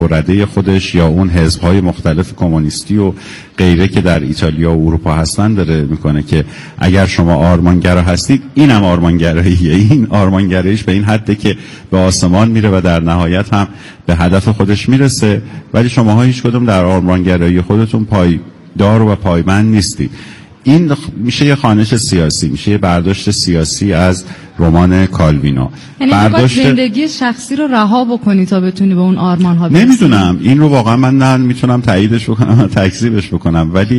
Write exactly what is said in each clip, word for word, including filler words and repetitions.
رده خودش یا اون حزب‌های مختلف کمونیستی و غیره که در ایتالیا و اروپا هستن داره میکنه که اگر شما آرمانگرا هستید اینم آرمانگراییه. این آرمانگراییش به این حده که به آسمان میره و در نهایت هم به هدف خودش میرسه، ولی شماها هیچ کدوم در آرمانگرایی خودتون پایدار و پایبند نیستید. این میشه یه خوانش سیاسی، میشه یه برداشت سیاسی از رمان کالوینو. یعنی برداشت زندگی شخصی رو رها بکنی تا بتونی به اون آرمان ها برسی. نمیدونم این رو واقعا من نه میتونم تاییدش بکنم تکذیبش بکنم، ولی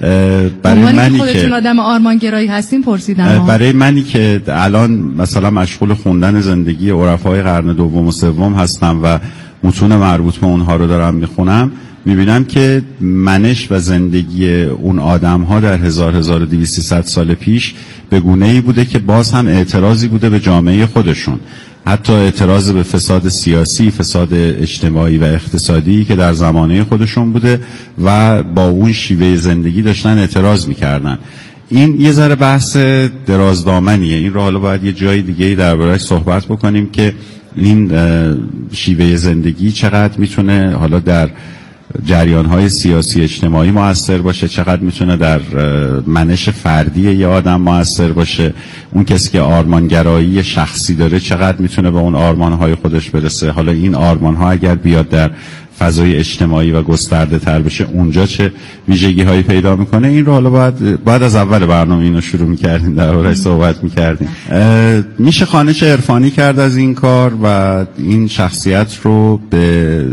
برای منی که خودتون آدم آرمانگرایی هستین پرسیدم. برای منی که الان مثلا مشغول خوندن زندگی عرفای قرن دوم و سوم هستم و متون مربوط به اونها رو دارم میخونم، میبینم که منش و زندگی اون آدم ها در هزار هزار و دویست سیصد سال پیش به گونه‌ای بوده که باز هم اعتراضی بوده به جامعه خودشون، حتی اعتراض به فساد سیاسی، فساد اجتماعی و اقتصادی که در زمانه خودشون بوده و با اون شیوه زندگی داشتن اعتراض میکردن. این یه ذره بحث درازدامنیه، این رو حالا باید یه جای دیگه درباره‌اش صحبت بکنیم که این شیوه زندگی چقدر میتونه حالا در جریان‌های سیاسی اجتماعی مؤثر باشه، چقدر میتونه در منش فردی یه آدم مؤثر باشه، اون کسی که آرمانگرایی شخصی داره چقدر میتونه به اون آرمان‌های خودش برسه. حالا این آرمان‌ها اگر بیاد در فضای اجتماعی و گسترده تر بشه اونجا چه ویژگی هایی پیدا میکنه. این رو حالا باید بعد از اول برنامه اینو شروع میکردیم در بارش صحبت میکردیم. میشه خوانش عرفانی کرد از این کار و این شخصیت رو به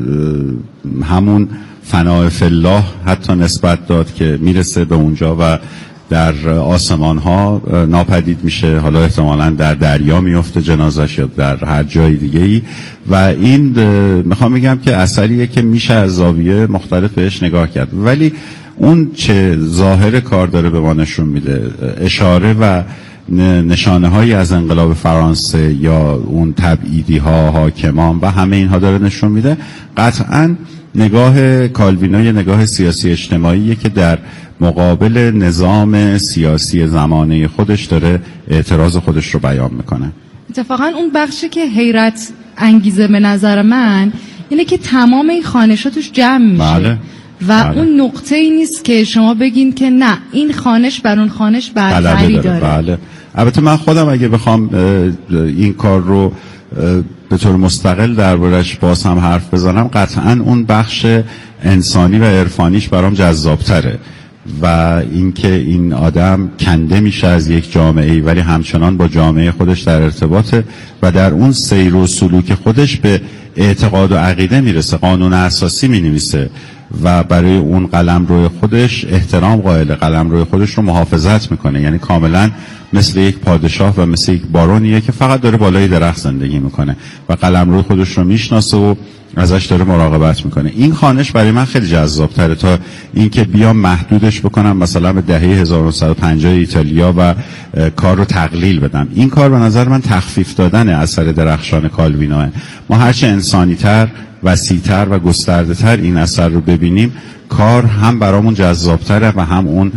همون فناء فی الله حتی نسبت داد که میرسه به اونجا و در آسمان ها ناپدید میشه، حالا احتمالاً در دریا میفته جنازش یا در هر جای دیگه ای. و این میخوام بگم که اثریه که میشه از زاویه مختلف بهش نگاه کرد، ولی اون چه ظاهر کار داره به ما نشون میده، اشاره و نشانه هایی از انقلاب فرانسه یا اون تبعیدی ها حاکمان و همه اینها داره نشون میده. قطعاً نگاه کالوینو یه نگاه سیاسی اجتماعیه که در مقابل نظام سیاسی زمانه خودش داره اعتراض خودش رو بیان میکنه. اتفاقا اون بخشی که حیرت انگیزه به نظر من اینه که تمام این خوانش‌ها توش جمع میشه. بله. و بله. اون نقطه ای نیست که شما بگین که نه این خوانش بر اون خوانش برتری داره. بله. البته من خودم اگه بخوام این کار رو به طور مستقل دربارش باز هم حرف بزنم، قطعاً اون بخش انسانی و عرفانیش برام جذابتره و اینکه این آدم کنده میشه از یک جامعه ولی همچنان با جامعه خودش در ارتباطه و در اون سیر و سلوک خودش به اعتقاد و عقیده میرسه، قانون اساسی مینویسه و برای اون قلمرو خودش احترام قائل، قلمرو خودش رو محافظت میکنه. یعنی کاملا مثل یک پادشاه و مثل یک بارونیه که فقط داره بالای درخت زندگی میکنه و قلمرو خودش رو میشناسه و ازش داره مراقبت میکنه. این خوانش برای من خیلی جذاب تره تا اینکه بیام محدودش بکنم مثلا به دهه هزار و نهصد و پنجاه ایتالیا و کار رو تقلیل بدم. این کار به نظر من تخفیف دادن اثر درخشان کالوینوه. ما هرچه انسانی تر، وسیع‌تر و گسترده‌تر این اثر رو ببینیم، کار هم برامون جذابتره و هم اون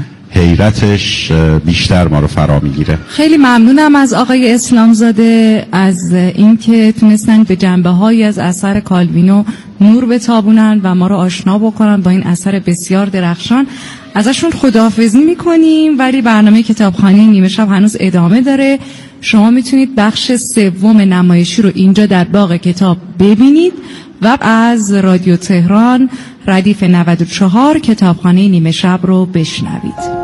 حیرتش بیشتر ما رو فرا میگیره. خیلی ممنونم از آقای اسلامزاده از اینکه تونستن به جنبه‌هایی از اثر کالوینو نور بتابونن و ما رو آشنا بکنن با این اثر بسیار درخشان. ازشون خداحافظی میکنیم، ولی برنامه کتابخانه نیمه شب هنوز ادامه داره. شما میتونید بخش سوم نمایشی رو اینجا در باغ کتاب ببینید و از رادیو تهران ردیف نود و چهار کتابخانه نیمه شب رو بشنوید.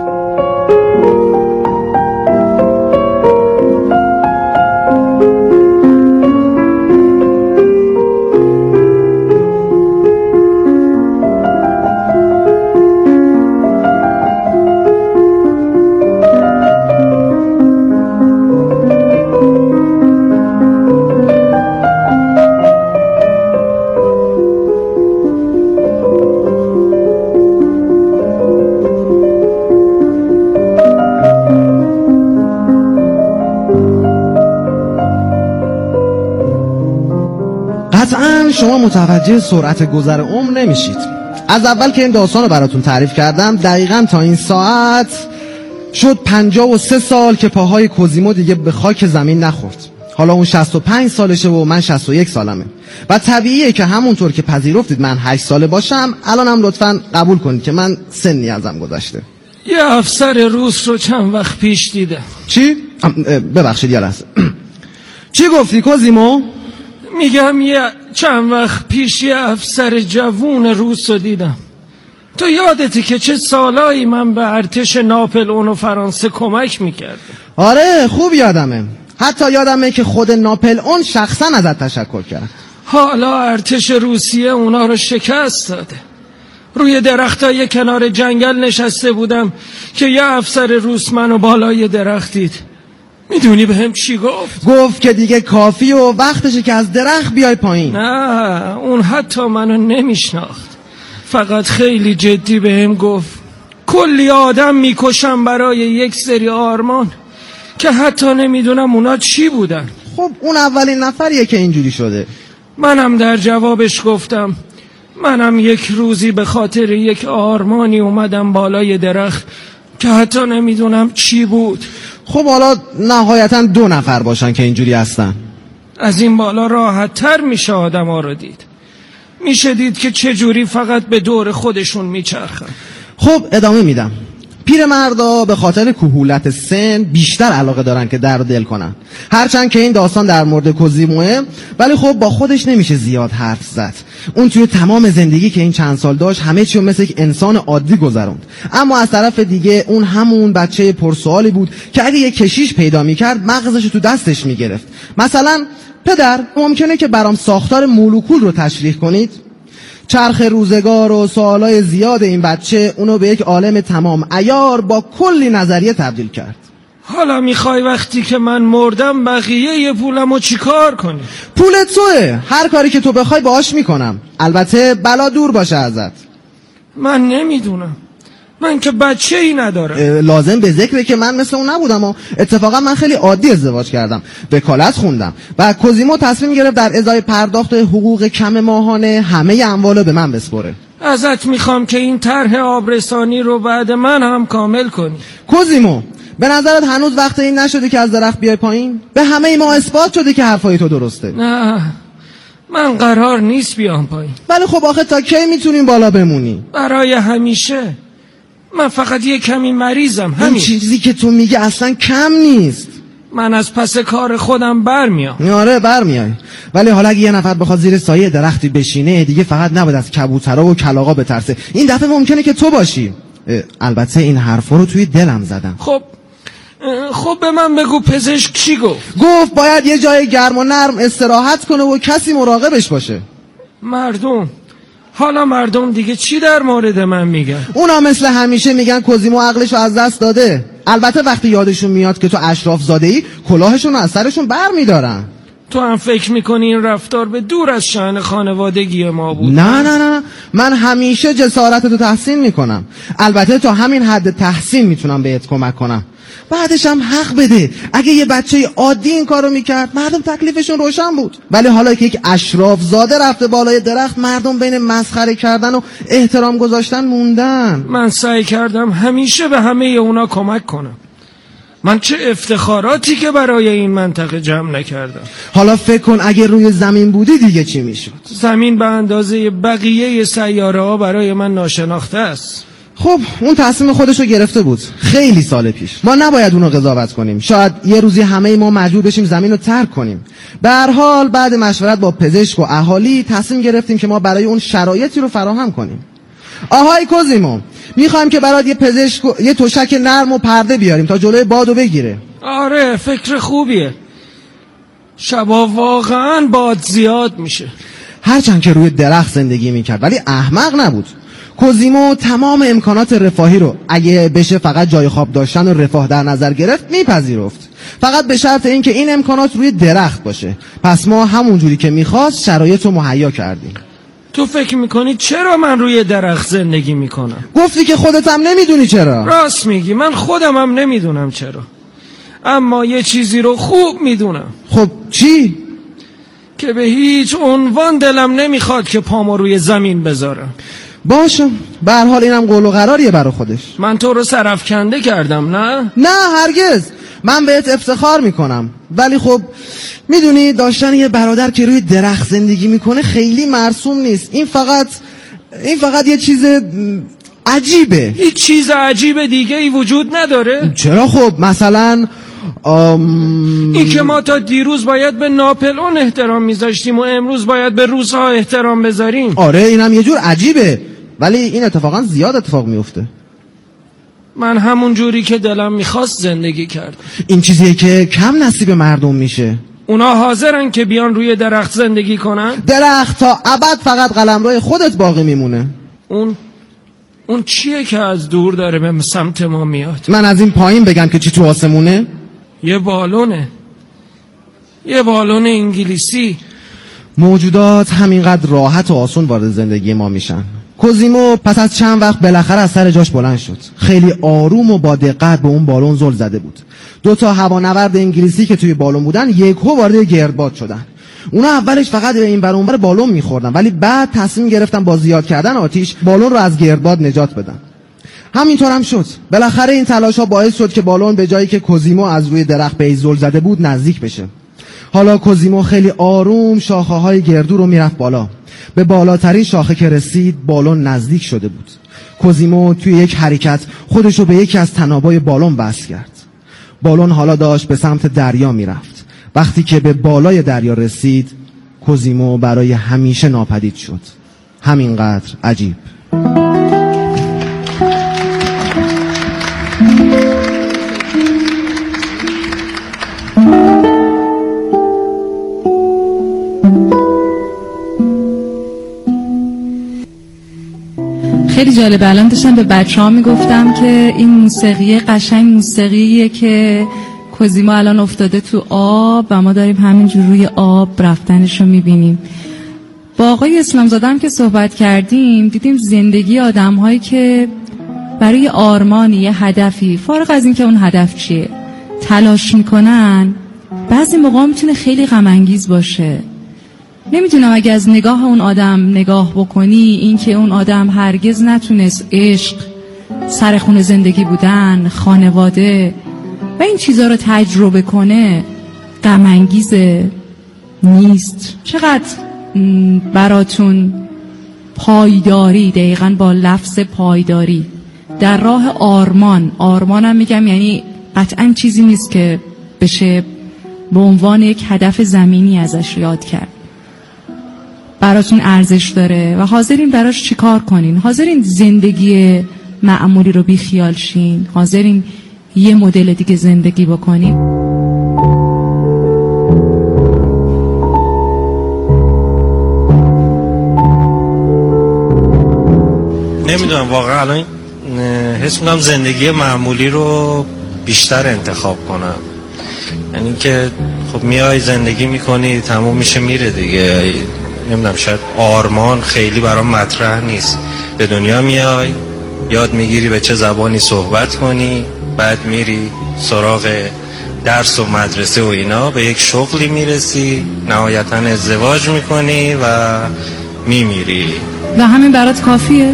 شما متوجه سرعت گذر عمر نمیشید. از اول که این داستان رو براتون تعریف کردم دقیقاً تا این ساعت شد پنجاه و سه سال که پاهای کوزیمو دیگه به خاک زمین نخورد. حالا اون شصت و پنج سالشه و من شصت و یک سالمه و طبیعیه که همونطور که پذیرفتید من هشت ساله باشم الانم لطفاً قبول کنید که من سنی ازم گذشته. یه افسر روس رو چند وقت پیش دیدم. چی؟ ببخشید یه لحظه. چی گفتی کوزیمو؟ میگم یه چند وقت پیش یه افسر جوون روس رو دیدم. تو یادتی که چه سالایی من به ارتش ناپلئون و فرانسه کمک میکردم؟ آره خوب یادمه. حتی یادمه که خود ناپلئون شخصا ازت تشکر کرد. حالا ارتش روسیه اونا رو شکست داده. روی درختای کنار جنگل نشسته بودم که یه افسر روس منو بالای درخت دید. میدونی به هم چی گفت؟ گفت که دیگه کافی و وقتشه که از درخت بیای پایین. نه اون حتی منو نمیشناخت، فقط خیلی جدی به هم گفت کلی آدم میکشم برای یک سری آرمان که حتی نمیدونم اونا چی بودن. خب اون اولین نفریه که اینجوری شده. منم در جوابش گفتم منم یک روزی به خاطر یک آرمانی اومدم بالای درخت که حتی نمیدونم چی بود. خب حالا نهایتا دو نفر باشن که اینجوری هستن. از این بالا راحت تر میشه آدم ها رو دید. میشه دید که چجوری فقط به دور خودشون میچرخن. خب ادامه میدم. پیرمردا به خاطر کهولت سن بیشتر علاقه دارن که در دل کنن. هرچند که این داستان در مورد کوزیموه، ولی خب با خودش نمیشه زیاد حرف زد. اون توی تمام زندگی که این چند سال داشت همه چیو مثل یک انسان عادی گذروند. اما از طرف دیگه اون همون بچه پرسوالی بود که اگه یک کشیش پیدا میکرد مغزش تو دستش میگرفت. مثلا پدر ممکنه که برام ساختار مولکول رو تشریح کنید؟ چرخ روزگار و سوالای زیاد این بچه اونو به یک عالم تمام عیار با کلی نظریه تبدیل کرد. حالا میخوای وقتی که من مردم بقیه یه پولمو چی کار کنی؟ پول توه، هر کاری که تو بخوای باهاش میکنم، البته بلا دور باشه ازت. من نمیدونم، من که بچه ای ندارم. لازم به ذکره که من مثل اون نبودم و اتفاقا من خیلی عادی ازدواج کردم، وکالت خوندم و کوزیمو تصمیم گرفت در ازای پرداخت حقوق کم ماهانه همه اموالو به من بسپره. ازت میخوام که این طرح آبرسانی رو بعد من هم کامل کنی. کوزیمو به نظرت هنوز وقت این نشده که از درخت بیای پایین؟ به همه ما اثبات شده که حرفای تو درسته. نه من قرار نیست بیام پایین. ولی خب آخه تا کی میتونیم بالا بمونی؟ برای همیشه. من فقط یه کمی مریضم، همین. این چیزی که تو میگه اصلا کم نیست. من از پس کار خودم برمیام. آره برمیای، ولی حالا اگه یه نفر بخواد زیر سایه درختی بشینه دیگه فقط نباید از کبوترها و کلاغا بترسه. این دفعه ممکنه که تو باشی. البته این حرفا رو توی دلم زدم. خب خب به من بگو پزشک چی گفت؟ گفت باید یه جای گرم و نرم استراحت کنه و کسی مراقبش باشه. مردم حالا مردم دیگه چی در مورد من میگن؟ اونا مثل همیشه میگن کوزیمو عقلشو از دست داده. البته وقتی یادشون میاد که تو اشراف زاده ای کلاهشون از سرشون بر میدارن. تو هم فکر میکنی این رفتار به دور از شأن خانوادگی ما بود؟ نه نه نه من همیشه جسارتتو تحسین میکنم. البته تا همین حد تحسین میتونم بهت کمک کنم. بعدش هم حق بده، اگه یه بچه عادی این کارو میکرد مردم تکلیفشون روشن بود. ولی حالا که یک اشراف زاده رفته بالای درخت مردم بین مسخره کردن و احترام گذاشتن موندن. من سعی کردم همیشه به همه اونا کمک کنم. من چه افتخاراتی که برای این منطقه جمع نکردم. حالا فکر کن اگه روی زمین بودی دیگه چی میشد؟ زمین به اندازه بقیه سیاره ها برای من ناشناخته است. خب اون تصمیم خودشو گرفته بود خیلی سال پیش. ما نباید اونو قضاوت کنیم. شاید یه روزی همه ما مجبور بشیم زمین رو ترک کنیم. به هر حال بعد مشورت با پزشک و اهالی تصمیم گرفتیم که ما برای اون شرایطی رو فراهم کنیم. آهای کوزیمو، میخوایم که برات یه پزشک و یه تشک نرم و پرده بیاریم تا جلوی بادو بگیره. آره فکر خوبیه. شبا واقعا باد زیاد میشه. هرچند که روی درخت زندگی میکرد ولی احمق نبود. کوزیمو تمام امکانات رفاهی رو اگه بشه فقط جای خواب داشتن و رفاه در نظر گرفت میپذیرفت، فقط به شرط اینکه این امکانات روی درخت باشه. پس ما همون جوری که میخواست شرایط رو مهیا کردیم. تو فکر میکنی چرا من روی درخت زندگی میکنم؟ گفتی که خودت هم نمیدونی چرا. راست میگی، من خودم هم نمیدونم چرا، اما یه چیزی رو خوب میدونم. خب چی؟ که به هیچ عنوان دلم نمیخواد که پامو روی زمین بذارم. باشه، به هر حال اینم قول و قراریه برای خودش. من تو رو سرفکنده کردم نه؟ نه هرگز. من بهت افتخار میکنم، ولی خب میدونی داشتن یه برادر که روی درخت زندگی میکنه خیلی مرسوم نیست. این فقط این فقط یه چیز عجیبه. هیچ چیز عجیب دیگه ای وجود نداره؟ چرا؟ خب مثلا آم... این که ما تا دیروز باید به ناپلئون احترام میذاشتیم و امروز باید به روس‌ها احترام بذاریم. آره اینم یه جور عجیبه، ولی این اتفاقا زیاد اتفاق میفته. من همون جوری که دلم میخواست زندگی کردم. این چیزیه که کم نصیب مردم میشه. اونا حاضرن که بیان روی درخت زندگی کنن؟ درخت تا ابد فقط قلمرو خودت باقی میمونه. اون اون چیه که از دور داره به سمت ما میاد؟ من از این پایین بگم که چی تو آسمونه؟ یه بالونه، یه بالون انگلیسی. موجودات همینقدر راحت و آسون وارد زندگی ما میشن. کوزیمو پس از چند وقت بالاخره از سر جاش بلند شد. خیلی آروم و با دقت به اون بالون زل زده بود. دو تا هوانورد انگلیسی که توی بالون بودن یکهو وارد گردباد شدن. اونا اولش فقط به این ور اون ور بالون میخوردن، ولی بعد تصمیم گرفتن با زیاد کردن آتیش بالون رو از گردباد نجات بدن. همینطور هم شد. بالاخره این تلاش ها باعث شد که بالون به جایی که کوزیمو از روی درخت به زل زده بود نزدیک بشه. حالا کوزیمو خیلی آروم شاخه های گردو رو میرفت بالا. به بالاترین شاخه که رسید بالون نزدیک شده بود. کوزیمو توی یک حرکت خودش رو به یکی از تنابای بالون بست کرد. بالون حالا داشت به سمت دریا میرفت. وقتی که به بالای دریا رسید کوزیمو برای همیشه ناپدید شد. همینقدر عجیب. خیلی جالبه. الان داشتم به بچه ها میگفتم که این موسیقی قشنگ موسیقیه که کوزیمو الان افتاده تو آب و ما داریم همینجور روی آب رفتنش رو میبینیم. با آقای اسلام زاده هم که صحبت کردیم دیدیم زندگی آدم هایی که برای آرمانی یه هدفی، فارغ از این که اون هدف چیه، تلاش میکنن، بعضی موقع میتونه خیلی غم انگیز باشه. نمیدونم اگه از نگاه اون آدم نگاه بکنی، این که اون آدم هرگز نتونست عشق، سرخونه زندگی بودن، خانواده و این چیزها رو تجربه کنه، غم انگیزه نیست؟ چقدر براتون پایداری، دقیقاً با لفظ پایداری در راه آرمان، آرمانم میگم یعنی قطعاً چیزی نیست که بشه به عنوان یک هدف زمینی ازش یاد کرد، براتون ارزش داره و حاضرین براش چیکار کنین؟ حاضرین زندگی معمولی رو بی خیال شین؟ حاضرین یه مدل دیگه زندگی بکنین؟ نمیدونم واقعا الان حس میکنم زندگی معمولی رو بیشتر انتخاب کنم. یعنی که خب میای زندگی میکنی تموم میشه میره دیگه. نمیدونم شاید آرمان خیلی برام مطرح نیست. به دنیا میای، یاد میگیری به چه زبانی صحبت کنی، بعد میری سراغ درس و مدرسه و اینا، به یک شغلی میرسی، نهایتا ازدواج میکنی و میمیری و همین برات کافیه؟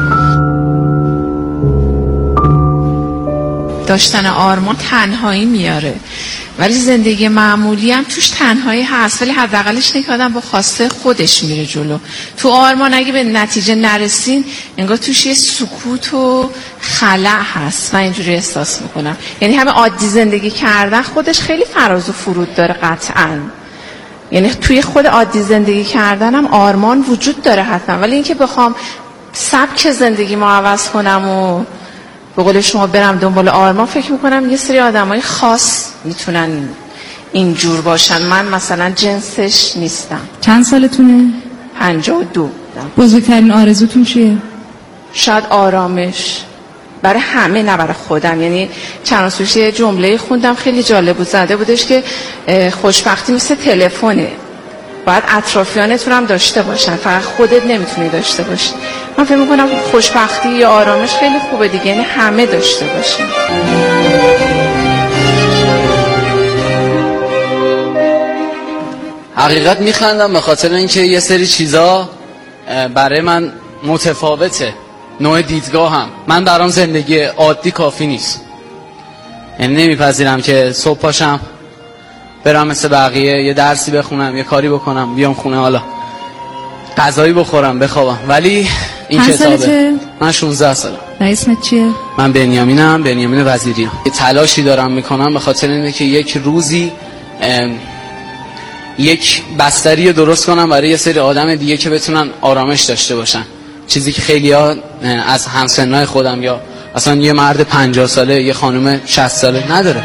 داشتن آرمان تنهایی میاره، ولی زندگی معمولی هم توش تنهایی هست، ولی حداقلش یک آدم با خواسته خودش میره جلو. تو آرمان اگه به نتیجه نرسین انگار توش یه سکوت و خلأ هست. من اینجوری احساس میکنم. یعنی همه عادی زندگی کردن خودش خیلی فراز و فرود داره قطعاً. یعنی توی خود عادی زندگی کردن هم آرمان وجود داره حتما، ولی اینکه بخوام سبک زندگی ما عوض کنم و به قول شما برم دنبال آرمان، فکر میکنم یه سری آدمای خاص میتونن اینجور باشن. من مثلا جنسش نیستم. چند سالتونه؟ پنجاه و دو. بزرگترین آرزوتون چیه؟ شاید آرامش، برای همه نه برای خودم. یعنی چند روز پیش یه جمله خوندم خیلی جالب بود، زده بودش که خوشبختی مثل تلفنه، باید اطرافیانتون هم داشته باشن، فقط خودت نمیتونی داشته باشی. من فکر میکنم خوشبختی یا آرامش خیلی خوبه دیگه، یعنی همه داشته باشن. حقیقت میخندم به خاطر اینکه یه سری چیزا برای من متفاوته، نوع دیدگاه هم. من برام زندگی عادی کافی نیست. یعنی نمیپذیرم که صبح پاشم برم مثل بقیه یه درسی بخونم، یه کاری بکنم، بیام خونه حالا غذایی بخورم، بخوابم. ولی این کتابه. من شانزده سالم. و اسمت چیه؟ من بنیامینم، بنیامین وزیریام. یه تلاشی دارم میکنم به خاطر اینه که یک روزی یک بستری درست کنم برای یه سری آدم دیگه که بتونن آرامش داشته باشن، چیزی که خیلی ها از همسنای خودم یا اصلا یه مرد پنجاه ساله، یه خانم شصت ساله نداره.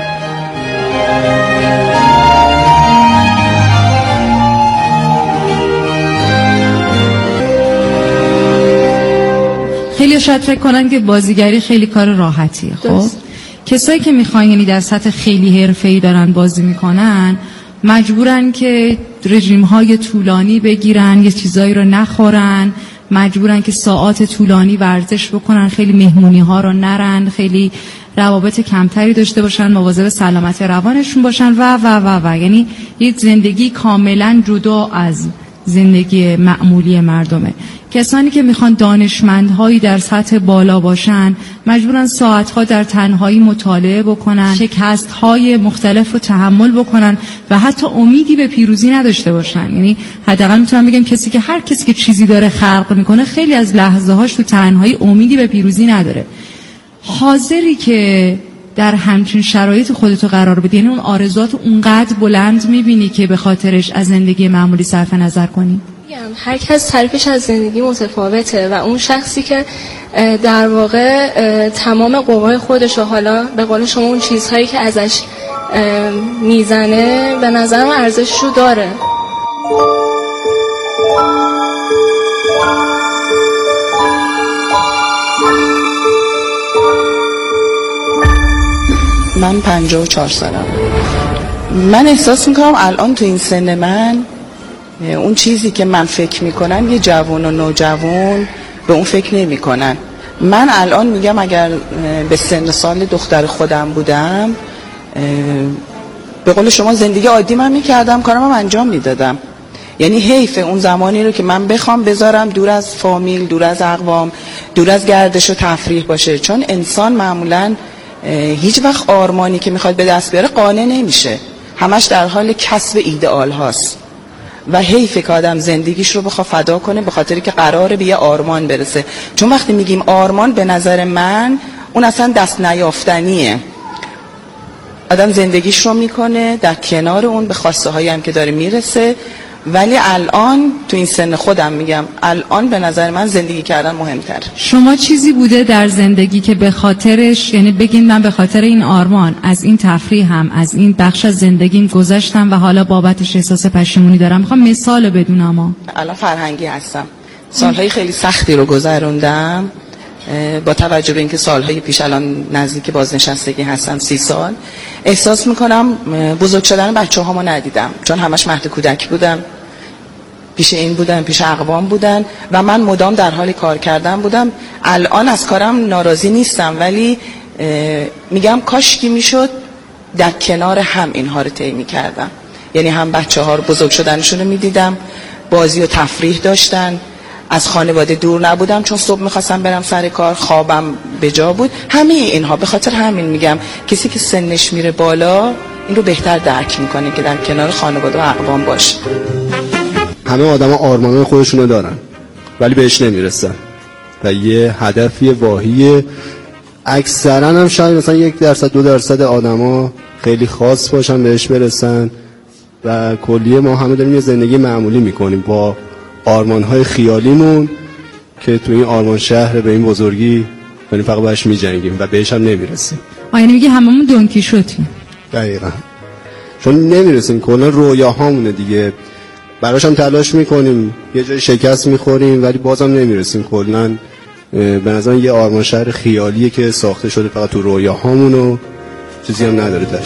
خیلی شاید فکر کنن که بازیگری خیلی کار راحتیه. خب کسایی که میخوان یعنی در سطح خیلی حرفه‌ای دارن بازی میکنن مجبورن که رژیم های طولانی بگیرن، یه چیزایی رو نخورن، مجبورن که ساعات طولانی ورزش بکنن، خیلی مهمونی ها رو نرن، خیلی روابط کمتری داشته باشن، مواظب سلامت روانشون باشن و و و و یعنی یک زندگی کاملا جدا از زندگی معمولی مردمه. کسانی که میخوان دانشمندهایی در سطح بالا باشن مجبورن ساعتها در تنهایی مطالعه بکنن، شکستهای مختلف رو تحمل بکنن و حتی امیدی به پیروزی نداشته باشن. یعنی حداقل میتونم بگم کسی که هر کسی که چیزی داره خلق میکنه خیلی از لحظه هاش تو تنهایی امیدی به پیروزی نداره. حاضری که در همچین شرایط خودتو قرار بدی، یعنی اون آرزوات اونقدر بلند میبینی که به خاطرش از زندگی معمولی صرف نظر کنی؟ هر کس تعریفش از زندگی متفاوته و اون شخصی که در واقع تمام قوای خودش و حالا به قول شما اون چیزهایی که ازش میزنه به نظرم ارزشش رو داره. من پنجاه و چهار سالم. من احساس میکنم الان تو این سن من اون چیزی که من فکر میکنم یه جوان و نوجوان به اون فکر نمیکنن. من الان میگم اگر به سن سال دختر خودم بودم به قول شما زندگی عادی من میکردم، کارم هم انجام میدادم. یعنی حیف اون زمانی رو که من بخوام بذارم دور از فامیل، دور از اقوام، دور از گردش و تفریح باشه، چون انسان معمولاً هیچ وقت آرمانی که میخواد به دست بیاره قانع نمیشه، همش در حال کسب ایدئال هاست و حیف که آدم زندگیش رو بخواد فدا کنه به خاطری که قراره به یه آرمان برسه. چون وقتی میگیم آرمان به نظر من اون اصلا دست نیافتنیه. آدم زندگیش رو میکنه در کنار اون به خواسته هایی هم که داره میرسه، ولی الان تو این سن خودم میگم الان به نظر من زندگی کردن مهمتر. شما چیزی بوده در زندگی که به خاطرش، یعنی بگین من به خاطر این آرمان از این تفریح هم از این بخش از زندگیم گذشتم و حالا بابتش احساس پشیمونی دارم؟ میخوام مثال بدونم. اما الان فرهنگی هستم، سالهای خیلی سختی رو گذروندم با توجه به اینکه سالهای پیش الان نزدیک بازنشستگی هستم، سی سال، احساس میکنم بزرگ شدن بچه هامو ندیدم، چون همش مهد کودک بودم، پیش این بودن، پیش اقوام بودن و من مدام در حال کار کردن بودم. الان از کارم ناراضی نیستم، ولی میگم کاش که میشد در کنار هم اینها رو طی میکردم. یعنی هم بچه ها رو بزرگ شدنشون رو میدیدم، بازی و تفریح داشتن، از خانواده دور نبودم چون صبح میخواستم برم سر کار، خوابم به جا بود. همه اینها به خاطر همین میگم کسی که سنش میره بالا این رو بهتر درک میکنه که در کنار خانواده و اقوام باشه. همه آدم ها آرمانهای خودشونو دارن ولی بهش نمیرسن و یه هدفی واهیه. اکثرا هم شاید مثلا یک درصد دو درصد آدما خیلی خاص باشن بهش برسن و کلیه ما همه داریم یه زندگی معمولی میکنیم با آرمانهای خیالیمون که تو این آرمان شهر به این بزرگی یعنی فقط باش میجنگیم و بهش هم نمیرسیم. یعنی میگه هممون دونکی شدیم. دقیقاً، چون نمیرسیم. کلا رویاهامونه دیگه، براش هم تلاش میکنیم، یه جای شکست میخوریم ولی بازم نمیرسیم. کلا به نظر یه آرمان شهر خیالیه که ساخته شده فقط تو رویاهامون و چیزی هم نداره داشت.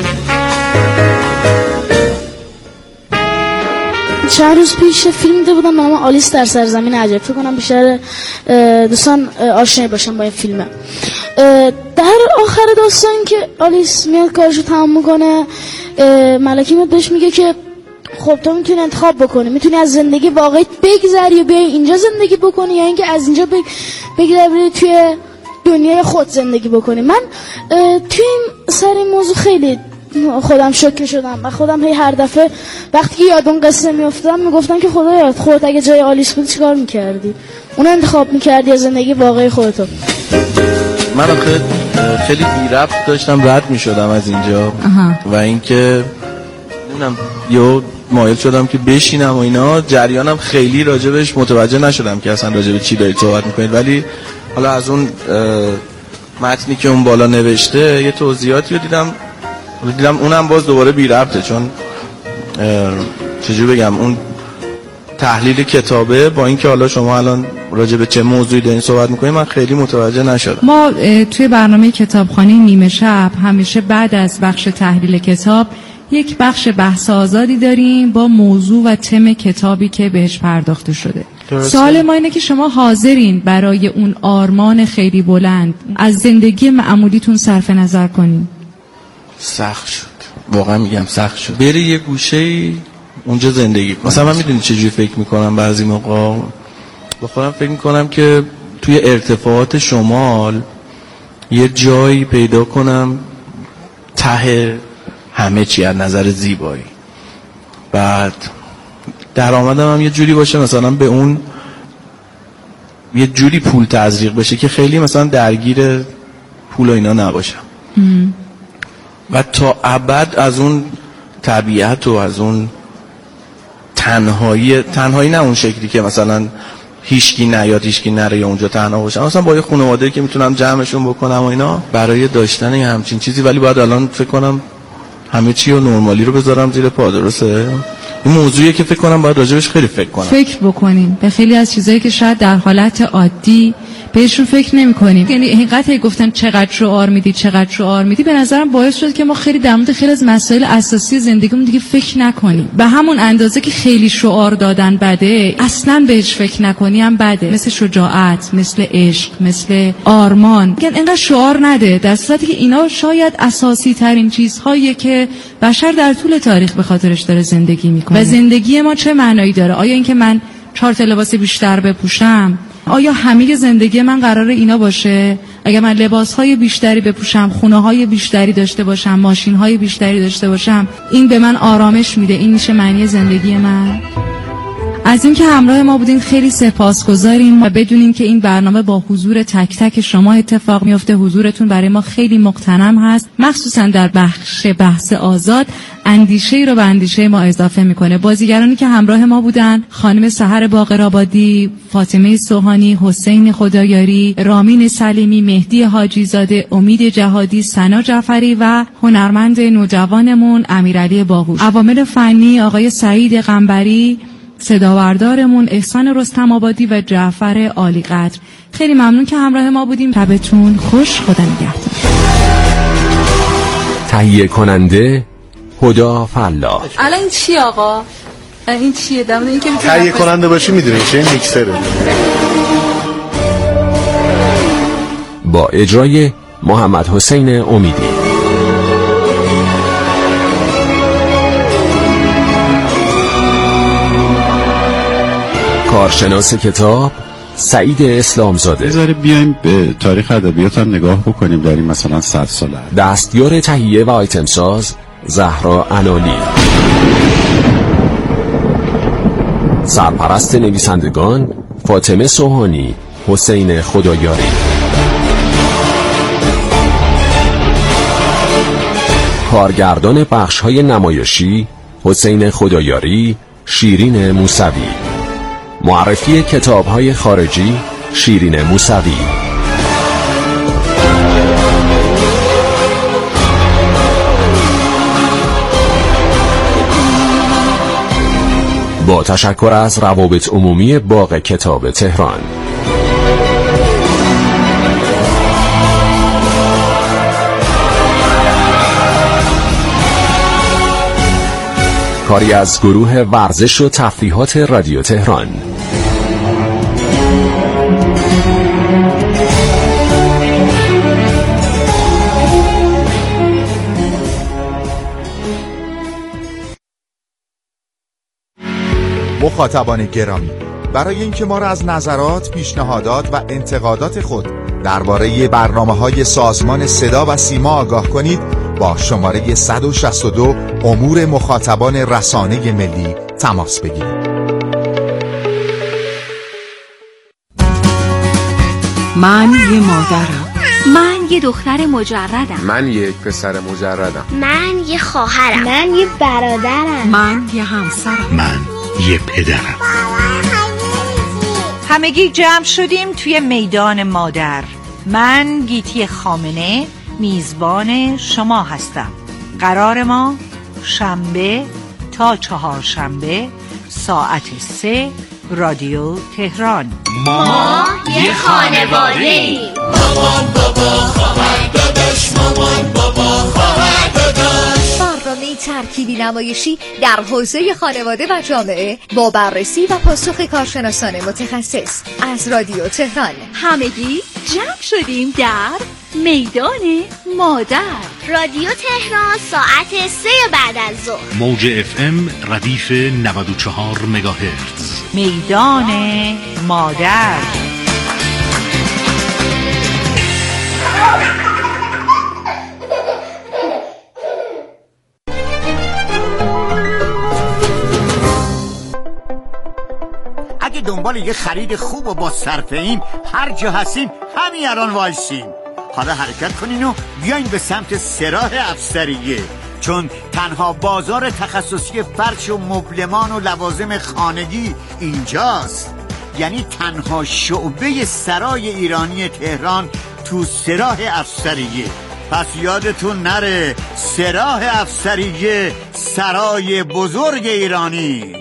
چند روز پیش فیلم دیده بودم به نام آلیس در سرزمین عجب. فکر کنم بیشتر دوستان آشنایی باشن با این فیلم. در آخر داستان که آلیس میاد کارشو تمام میکنه، ملکی میاد بهش میگه که خب تو میتونی انتخاب بکنی، میتونی از زندگی واقعی بگذری و بیای اینجا زندگی بکنی یا اینکه از اینجا بگذری توی دنیای خود زندگی بکنی. من توی این سر این موضوع خیلی خودم شوکه شدم و خودم هی هر دفعه وقتی که یاد اون قصه میافتادم میگفتم که خدایا خودت اگه جای آلیس بودی چیکار میکردی؟ اون انتخاب میکردی یا زندگی واقعی خودتو؟ من آخه خیلی بی ربط داشتم رد میشدم از اینجا و اینکه نمیدونم یهو مایل شدم که بشینم و اینا، جریانم خیلی راجبش متوجه نشدم که اصلا راجب چی دارید صحبت میکنید، ولی حالا از اون متنی که اون بالا نوشته یه توضیحاتی رو دیدم دیدم اونم باز دوباره بی ربطه، چون چجوری بگم اون تحلیل کتابه با اینکه حالا شما الان راجع به چه موضوعی دارین صحبت میکنید من خیلی متوجه نشدم. ما توی برنامه کتابخانه نیمه شب همیشه بعد از بخش تحلیل کتاب یک بخش بحث آزادی داریم با موضوع و تم کتابی که بهش پرداخته شده. سوال ما اینه که شما حاضرین برای اون آرمان خیلی بلند از زندگی معمولیتون صرف نظر کنین؟ سخت شد، واقعا میگم سخت شد. بری یه گوشه اونجا زندگی کنم. مثلا من میدونی چجوری فکر میکنم بعضی موقع با خودم فکر میکنم که توی ارتفاعات شمال یه جایی پیدا کنم ته همه چی از نظر زیبایی، بعد درآمدم هم یه جوری باشه مثلا به اون یه جوری پول تزریق بشه که خیلی مثلا درگیر پول و اینا نباشم ام. و تا ابد از اون طبیعت و از اون تنهایی تنهایی نه اون شکلی که مثلا هیچکی نیاد هیچکی نره یا اونجا تنها باشم، مثلا با یه خانواده که میتونم جمعشون بکنم و اینا، برای داشتن یه همچین چیزی. ولی باید الان فکر کنم همه چی و نرمالی رو بذارم زیر پا. درسته؟ این موضوعیه که فکر کنم باید راجبش خیلی فکر کنم، فکر بکنیم به خیلی از چیزایی که شاید در حالت عادی بهشون فکر نمی کنیم. یعنی اینقدر گفتن چقدر شعار میدی چقدر شعار میدی، به نظرم باعث شد که ما خیلی در مورد خیلی از مسائل اساسی زندگیمون دیگه فکر نکنیم. به همون اندازه که خیلی شعار دادن بده، اصلا بهش فکر نکنی هم بده. مثل شجاعت، مثل عشق، مثل آرمان، میگن اینقدر شعار نده، در صورتی که اینا شاید اساسی ترین چیزهاییه که بشر در طول تاریخ به خاطرش داره زندگی میکنه. و زندگی ما چه معنایی داره؟ آیا اینکه من چهار تا لباس بیشتر بپوشم؟ آیا همه زندگی من قراره اینا باشه؟ اگر من لباسهای بیشتری بپوشم، خونه‌های بیشتری داشته باشم، ماشین‌های بیشتری داشته باشم، این به من آرامش میده؟ این میشه معنی زندگی من؟ از اینکه همراه ما بودین خیلی سپاسگزاریم و بدونین که این برنامه با حضور تک تک شما اتفاق میفته. حضورتون برای ما خیلی مغتنم هست، مخصوصا در بخش بحث آزاد اندیشه‌ای رو به اندیشه ما اضافه میکنه. بازیگرانی که همراه ما بودن خانم سحر باقرآبادی، فاطمه سوهانی، حسین خدایاری، رامین سلیمی، مهدی حاجی زاده، امید جهادی، سنا جعفری و هنرمند نوجوانمون امیرعلی باهوش. عوامل فنی آقای سعید قنبری، صداوردارمون احسان رستم آبادی و جعفر عالی قدر. خیلی ممنون که همراه ما بودیم. شبتون خوش، خدا نگهدار. تهیه کننده هدا فلاح. الان این چی آقا؟ این چیه؟ دم این که تهیه کننده باشی میدونی چه؟ این میکسره. با اجرای محمد حسین امیدی. کارشناس کتاب سعید اسلامزاده. بذاره بیایم به تاریخ ادبیات هم نگاه بکنیم در این مثلا صد ساله. دستیار تهیه و آیتم ساز زهرا عنانی. سرپرست نویسندگان فاطمه سوهانی، حسین خدایاری. کارگردان بخش‌های نمایشی حسین خدایاری، شیرین موسوی. معرفی کتاب‌های خارجی شیرین موسوی. با تشکر از روابط عمومی باغ کتاب تهران. کاری از گروه ورزش و تفریحات رادیو تهران. مخاطبان گرامی، برای اینکه ما را از نظرات، پیشنهادات و انتقادات خود درباره برنامه‌های سازمان صدا و سیما آگاه کنید، با شماره صد و شصت و دو امور مخاطبان رسانه ملی تماس بگیرید. من یه مادرم. من یه دختر مجردم. من یک پسر مجردم. من یه خواهرم. من یه برادرم. من یه همسرم. من یه پدرم. همگی جمع شدیم توی میدان مادر. من گیتی خامنه میزبان شما هستم. قرار ما شنبه تا چهارشنبه ساعت سه رادیو تهران. ما یه خانواده‌ایم. مامان بابا خواهر داداش، مامان بابا خواهر داداش. برنامه ترکیبی نمایشی در حوزه خانواده و جامعه با بررسی و پاسخ کارشناسان متخصص از رادیو تهران. همگی جمع شدیم در میدان مادر. رادیو تهران ساعت سه بعد از ظهر. موج اف ام ردیف نود و چهار مگاهرتز. میدان مادر. اگه دنبال یه خرید خوب و با صرفه این هر جا هستین همین الان وایسین. حالا حرکت کنین و بیاین به سمت سراح افسریه، چون تنها بازار تخصصی فرش و مبلمان و لوازم خانگی اینجاست. یعنی تنها شعبه سرای ایرانی تهران تو سراح افسریه. پس یادتون نره، سراح افسریه، سرای بزرگ ایرانی.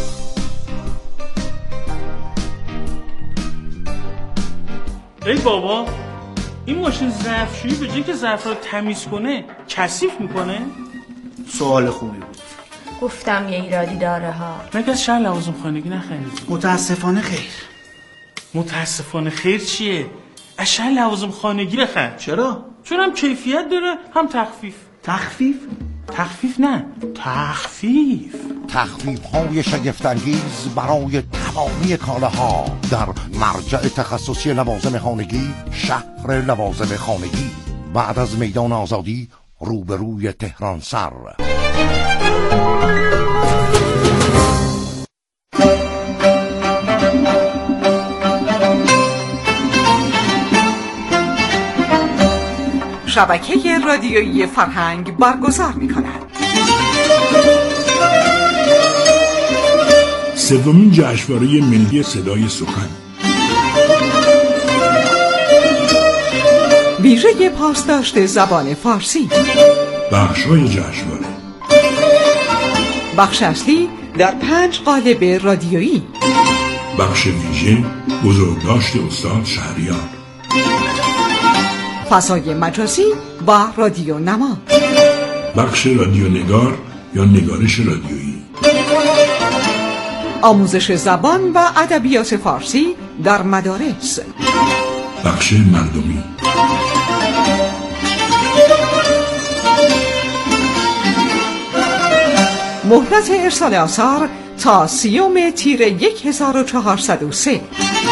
ای بابا، این ماشین ظرفشویی به جای که ظرف رو تمیز کنه کثیف میکنه؟ سوال خوبی بود. گفتم یه ایرادی داره ها. مگه از شهر لوازم خانگی نخرید؟ متاسفانه خیر. متاسفانه خیر چیه؟ از شهر لوازم خانگی بخر. چرا؟ چون هم کیفیت داره هم تخفیف. تخفیف؟ تخفیف نه، تخفیف. تخفیف های شگفت‌انگیز برای تمامی کالاها در مرجع تخصصی لوازم خانگی، شهر لوازم خانگی، بعد از میدان آزادی روبروی تهران سر. شبکه رادیویی فرهنگ برگزار می‌کند. سومین جشنواره ملی صدای سخن. ویژه پاسداشت زبان فارسی. بخش‌های جشنواره. بخش اصلی در پنج قالب رادیویی. بخش ویژه بزرگداشت استاد شهریار. فضای مجازی و رادیو نما. بخش رادیو نگار یا نگارش رادیویی. آموزش زبان و ادبیات فارسی در مدارس. بخش مردمی. مهلت ارسال آثار تا سیوم تیر یک هزار و چهارصد و سه.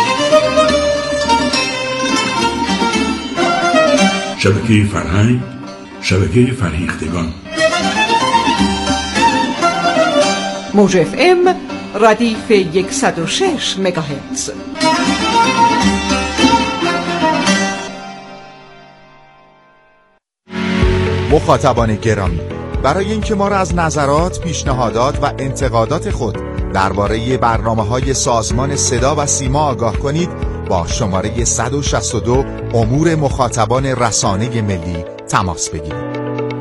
شبکه فرهنگ، شبکه فرهیختگان. موج اف ام ردیف صد و شش مگاهرتز. مخاطبان گرامی، برای اینکه ما را از نظرات، پیشنهادات و انتقادات خود درباره برنامه‌های سازمان صدا و سیما آگاه کنید، با شماره صد و شصت و دو امور مخاطبان رسانه ملی تماس بگیرید.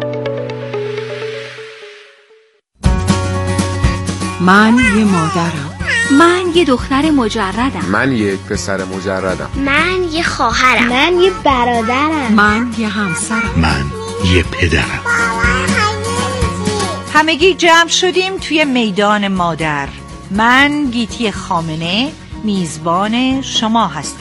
من یه مادرم. من یه دختر مجردم. من یک پسر مجردم. من یه خواهرم. من یه برادرم. من یه همسرم. من یه پدرم. همگی جمع شدیم توی میدان مادر. من گیتی خامنه میزبان شما هستم.